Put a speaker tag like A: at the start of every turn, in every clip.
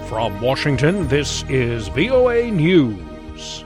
A: From Washington, this is VOA News.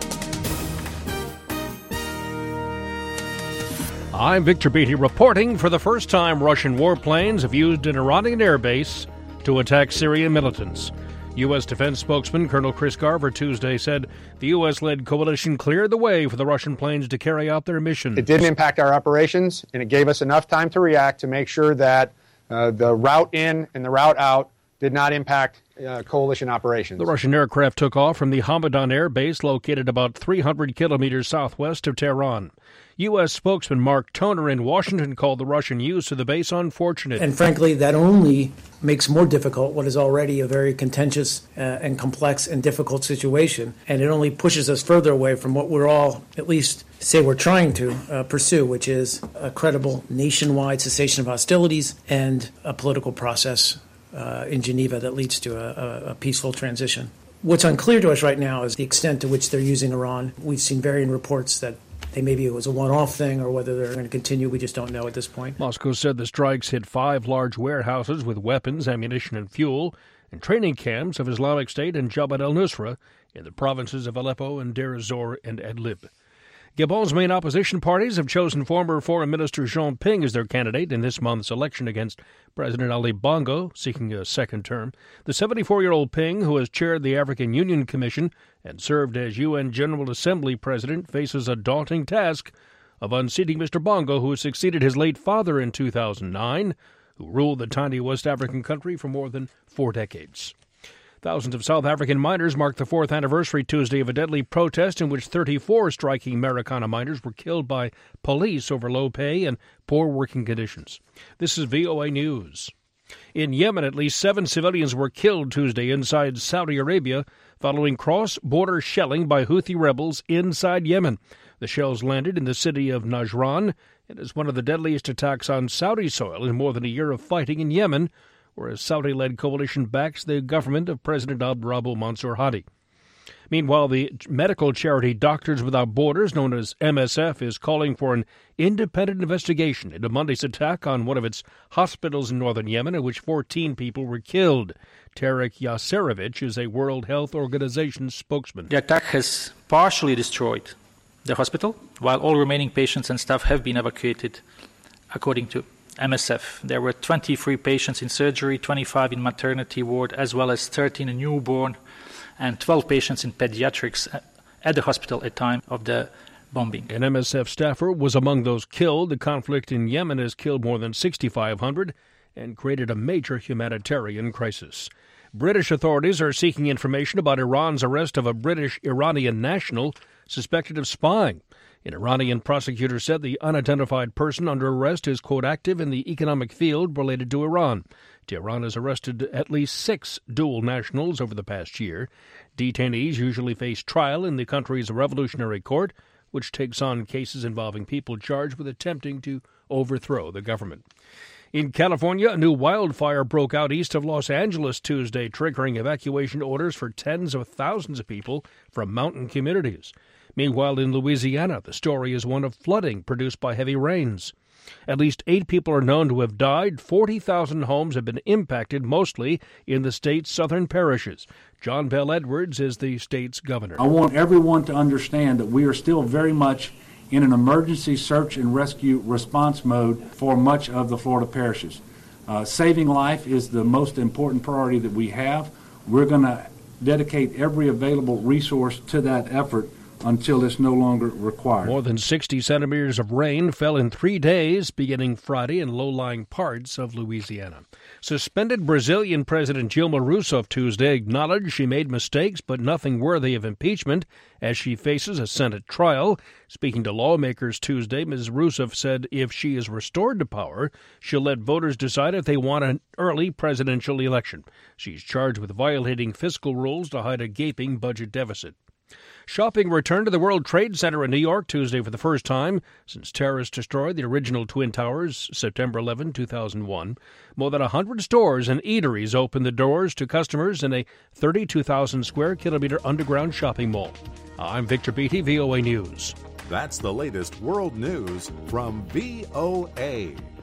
A: I'm Victor Beatty reporting. For the first time, Russian warplanes have used an Iranian airbase to attack Syrian militants. U.S. Defense spokesman Colonel Chris Garver Tuesday said the U.S.-led coalition cleared the way for the Russian planes to carry out their mission.
B: It didn't impact our operations, and it gave us enough time to react to make sure that the route in and the route out did not impact coalition operations.
A: The Russian aircraft took off from the Hamadan Air Base located about 300 kilometers southwest of Tehran. U.S. spokesman Mark Toner in Washington called the Russian use of the base unfortunate.
C: And frankly, that only makes more difficult what is already a very contentious and complex and difficult situation. And it only pushes us further away from what we're all, at least say we're trying to pursue, which is a credible nationwide cessation of hostilities and a political process in Geneva that leads to a peaceful transition. What's unclear to us right now is the extent to which they're using Iran. We've seen varying reports that maybe it was a one-off thing or whether they're going to continue. We just don't know at this point.
A: Moscow said the strikes hit 5 large warehouses with weapons, ammunition, and fuel, and training camps of Islamic State and Jabhat al-Nusra in the provinces of Aleppo and Deir ez-Zor and Idlib. Gabon's main opposition parties have chosen former Foreign Minister Jean Ping as their candidate in this month's election against President Ali Bongo, seeking a second term. The 74-year-old Ping, who has chaired the African Union Commission and served as UN General Assembly president, faces a daunting task of unseating Mr. Bongo, who succeeded his late father in 2009, who ruled the tiny West African country for more than 4 decades. Thousands of South African miners marked the 4th anniversary Tuesday of a deadly protest in which 34 striking Marikana miners were killed by police over low pay and poor working conditions. This is VOA News. In Yemen, at least 7 civilians were killed Tuesday inside Saudi Arabia following cross-border shelling by Houthi rebels inside Yemen. The shells landed in the city of Najran. It is one of the deadliest attacks on Saudi soil in more than a year of fighting in Yemen, where a Saudi-led coalition backs the government of President Abdurabu Mansur Hadi. Meanwhile, the medical charity Doctors Without Borders, known as MSF, is calling for an independent investigation into Monday's attack on one of its hospitals in northern Yemen, in which 14 people were killed. Tarek Yaserovich is a World Health Organization spokesman.
D: The attack has partially destroyed the hospital, while all remaining patients and staff have been evacuated, according to MSF. There were 23 patients in surgery, 25 in maternity ward, as well as 13 in newborn and 12 patients in pediatrics at the hospital at the time of the bombing.
A: An MSF staffer was among those killed. The conflict in Yemen has killed more than 6,500 and created a major humanitarian crisis. British authorities are seeking information about Iran's arrest of a British-Iranian national suspected of spying. An Iranian prosecutor said the unidentified person under arrest is, quote, active in the economic field related to Iran. Tehran has arrested at least 6 dual nationals over the past year. Detainees usually face trial in the country's Revolutionary Court, which takes on cases involving people charged with attempting to overthrow the government. In California, a new wildfire broke out east of Los Angeles Tuesday, triggering evacuation orders for tens of thousands of people from mountain communities. Meanwhile, in Louisiana, the story is one of flooding produced by heavy rains. At least 8 people are known to have died. 40,000 homes have been impacted, mostly in the state's southern parishes. John Bell Edwards is the state's governor.
E: I want everyone to understand that we are still very much in an emergency search and rescue response mode for much of the Florida parishes. Saving life is the most important priority that we have. We're going to dedicate every available resource to that effort until it's no longer required.
A: More than 60 centimeters of rain fell in 3 days, beginning Friday in low-lying parts of Louisiana. Suspended Brazilian President Dilma Rousseff Tuesday acknowledged she made mistakes, but nothing worthy of impeachment, as she faces a Senate trial. Speaking to lawmakers Tuesday, Ms. Rousseff said if she is restored to power, she'll let voters decide if they want an early presidential election. She's charged with violating fiscal rules to hide a gaping budget deficit. Shopping returned to the World Trade Center in New York Tuesday for the first time since terrorists destroyed the original Twin Towers September 11, 2001. More than 100 stores and eateries opened the doors to customers in a 32,000 square kilometer underground shopping mall. I'm Victor Beatty, VOA News.
F: That's the latest world news from VOA.